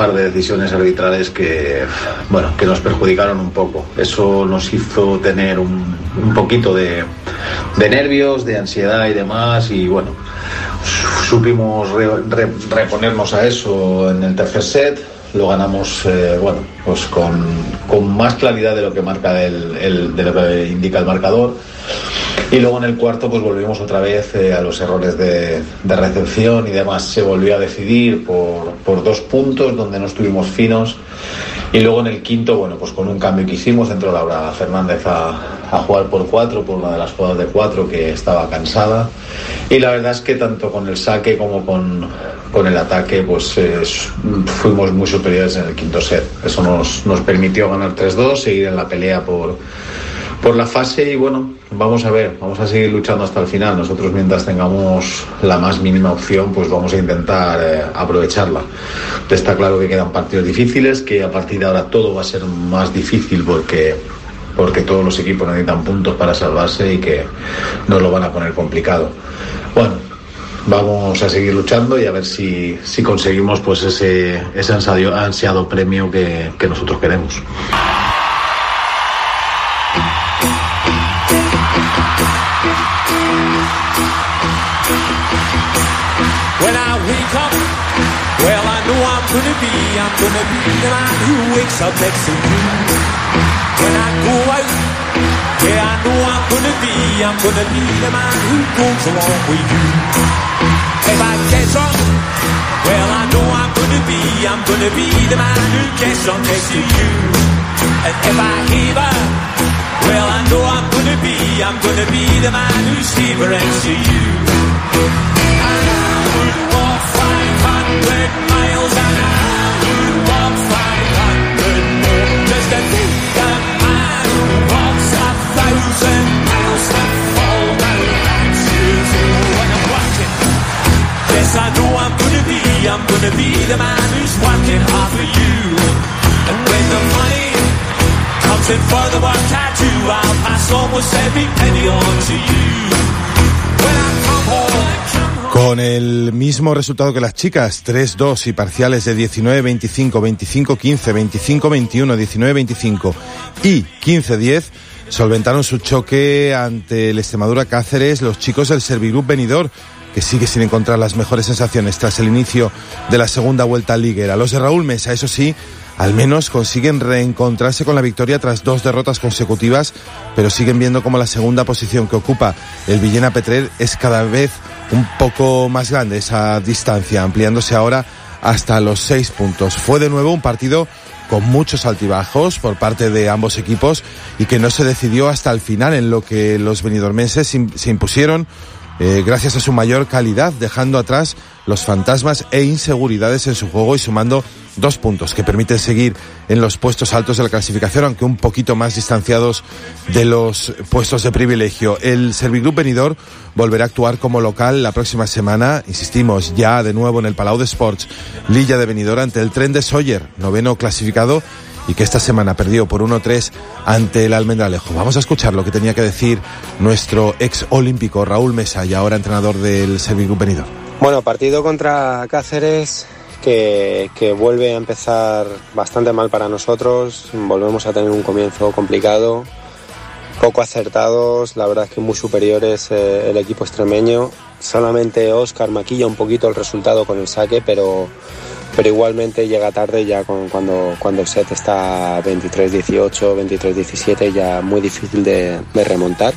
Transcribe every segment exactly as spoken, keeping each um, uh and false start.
par de decisiones arbitrales que, bueno, que nos perjudicaron un poco. Eso nos hizo tener un, un poquito de, de nervios, de ansiedad y demás, y bueno, supimos re, re, reponernos a eso en el tercer set. Lo ganamos, eh, bueno, pues con, con más claridad de lo que marca el, el, de lo que indica el marcador. Y luego en el cuarto pues volvimos otra vez eh, a los errores de, de recepción y demás. Se volvió a decidir por, por dos puntos donde no estuvimos finos. Y luego en el quinto, bueno, pues con un cambio que hicimos, entró Laura Fernández a, a jugar por cuatro, por una de las jugadas de cuatro que estaba cansada. Y la verdad es que tanto con el saque como con, con el ataque, pues eh, fuimos muy superiores en el quinto set. Eso nos, nos permitió ganar tres dos, seguir en la pelea por, por la fase y bueno, vamos a ver, vamos a seguir luchando hasta el final. Nosotros mientras tengamos la más mínima opción, pues vamos a intentar eh, aprovecharla. Está claro que quedan partidos difíciles, que a partir de ahora todo va a ser más difícil porque, porque todos los equipos necesitan puntos para salvarse y que nos lo van a poner complicado. Bueno, vamos a seguir luchando y a ver si, si conseguimos pues ese, ese ansiado, ansiado premio que, que nosotros queremos. When I wake up, well I know I'm gonna be, I'm gonna be the man who wakes up next to you. When I go out, yeah I know I'm gonna be, I'm gonna be the man who goes along with you. If I get drunk, well I know I'm gonna be, I'm gonna be the man who gets drunk next to you. And if I heaver, well I know I'm gonna be, I'm gonna be the man who's heaver next to you. Walk five hundred miles and I would walk five hundred more just to be the man who walks a thousand miles and fall down and shoes when I'm walking. Yes, I know I'm gonna be, I'm gonna be the man who's working hard for you. And when the money comes in for the work I do, I'll pass almost every penny on to you. When I come home, con el mismo resultado que las chicas, tres dos y parciales de diecinueve veinticinco, veinticinco quince, veinticinco veintiuno, diecinueve veinticinco y quince diez, solventaron su choque ante el Extremadura Cáceres los chicos del Servigroup Benidorm, que sigue sin encontrar las mejores sensaciones tras el inicio de la segunda vuelta liguera. Los de Raúl Mesa, eso sí, al menos consiguen reencontrarse con la victoria tras dos derrotas consecutivas, pero siguen viendo como la segunda posición que ocupa el Villena Petrer es cada vez un poco más grande, esa distancia, ampliándose ahora hasta los seis puntos. Fue de nuevo un partido con muchos altibajos por parte de ambos equipos y que no se decidió hasta el final, en lo que los benidormenses se impusieron eh, gracias a su mayor calidad, dejando atrás los fantasmas e inseguridades en su juego y sumando dos puntos que permiten seguir en los puestos altos de la clasificación, aunque un poquito más distanciados de los puestos de privilegio. El Servigroup Benidorm volverá a actuar como local la próxima semana, insistimos, ya de nuevo en el Palau d'Esports Lilla de Benidorm ante el Tren de Sóller, noveno clasificado, y que esta semana perdió por uno tres ante el Almendralejo. Vamos a escuchar lo que tenía que decir nuestro ex olímpico Raúl Mesa y ahora entrenador del Servigroup Benidorm. Bueno, partido contra Cáceres que, que vuelve a empezar bastante mal para nosotros. Volvemos a tener un comienzo complicado, poco acertados, la verdad es que muy superiores eh, el equipo extremeño. Solamente Óscar maquilla un poquito el resultado con el saque, pero, pero igualmente llega tarde ya con, cuando, cuando el set está veintitrés dieciocho, veintitrés diecisiete, ya muy difícil de, de remontar.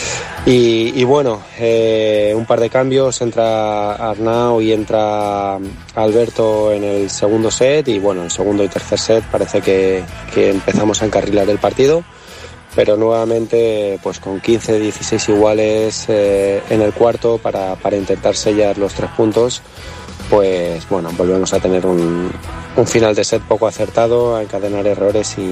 Y, y bueno, eh, un par de cambios, entra Arnau y entra Alberto en el segundo set y bueno, el segundo y tercer set parece que, que empezamos a encarrilar el partido, pero nuevamente pues con quince dieciséis iguales eh, en el cuarto para, para intentar sellar los tres puntos, pues bueno, volvemos a tener un, un final de set poco acertado, a encadenar errores y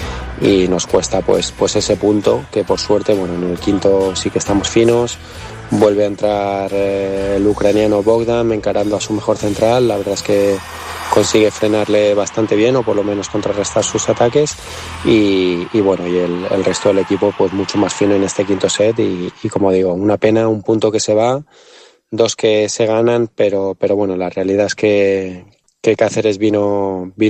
y nos cuesta pues pues ese punto que por suerte, bueno, en el quinto sí que estamos finos. Vuelve a entrar eh, el ucraniano Bogdan encarando a su mejor central, la verdad es que consigue frenarle bastante bien o por lo menos contrarrestar sus ataques y, y bueno, y el, el resto del equipo pues mucho más fino en este quinto set y, y como digo, una pena, un punto que se va, dos que se ganan, pero, pero bueno, la realidad es que, que Cáceres vino, vino